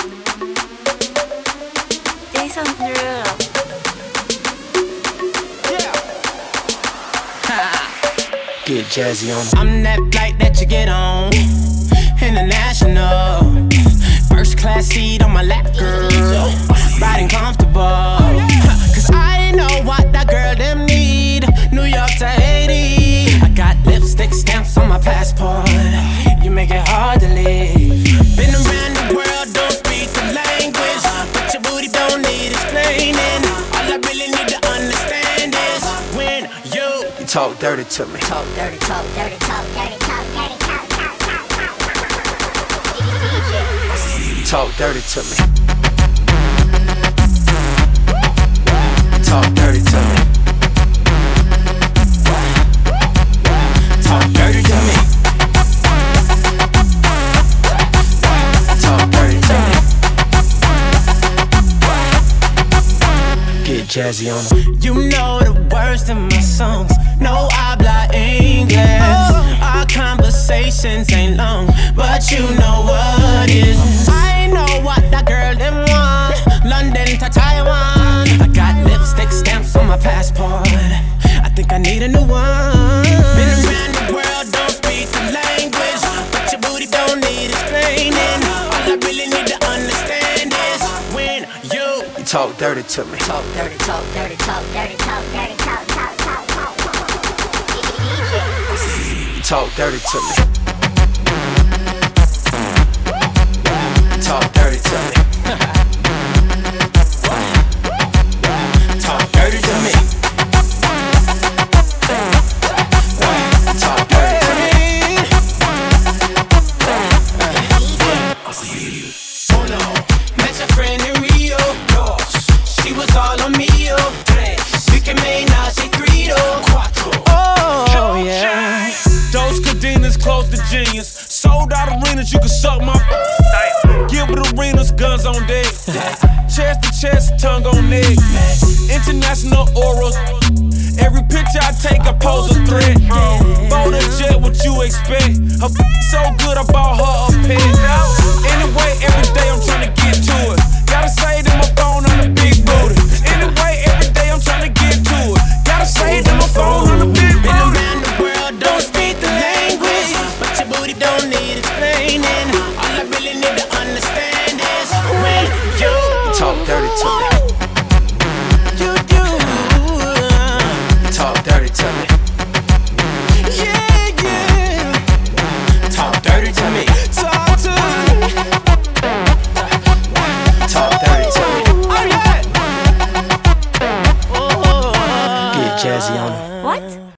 Jason Derulo. Get jazzy on. I'm that flight that you get on, international. First class seat on my lap, girl. Riding comfortable. Cause I know what that girl them need. New York to Haiti. I got lipstick stamps on my passport. You make it hard to leave. Been around the world, don't speak the language, but your booty don't need explaining. All I really need to understand is when you Talk dirty to me. Talk dirty, talk dirty, talk dirty, talk dirty, talk, talk, talk, talk, talk. Talk dirty to me. Talk dirty to me. talk dirty to me. Talk dirty to me. Get jazzy on. You know the words to my songs. No habla English. Our conversations ain't long, but you know what is. I know what that girl them want. London to Taiwan. I got lipstick stamps on my passport. I think I need a new one. Been around the world, don't speak the language, but your booty don't need explaining. All I really need to understand is when you Talk dirty to me. Talk dirty, talk dirty, talk dirty, talk dirty, talk, talk, talk, talk, talk. Talk dirty to me. Talk dirty to me. talk dirty to me. Talk dirty to me. Oh no, met your friend in Rio. She was all on me, we can make nausea 3, 4. Oh yeah. Those cadenas close to genius. Sold out arenas, you can suck my Gilbert arenas, guns on deck. Chest to chest, tongue on neck. International orals. Every picture I take, I pose a threat. Bold a jet, what you expect? Her so good, I bought her a pet. Anyway, every day I'm trying to get to it. Gotta say to my phone on the big booty. Anyway, every day I'm trying to get to it. Gotta say to my phone on the big Been booty. around the world, don't speak the language, but your booty don't need explaining. All I really need to understand is when you Talk dirty to me. you do. Talk dirty to me. Yeah, yeah. Talk dirty to me. Talk to me. Talk dirty to me. Oh yeah. Get jazzy on. What?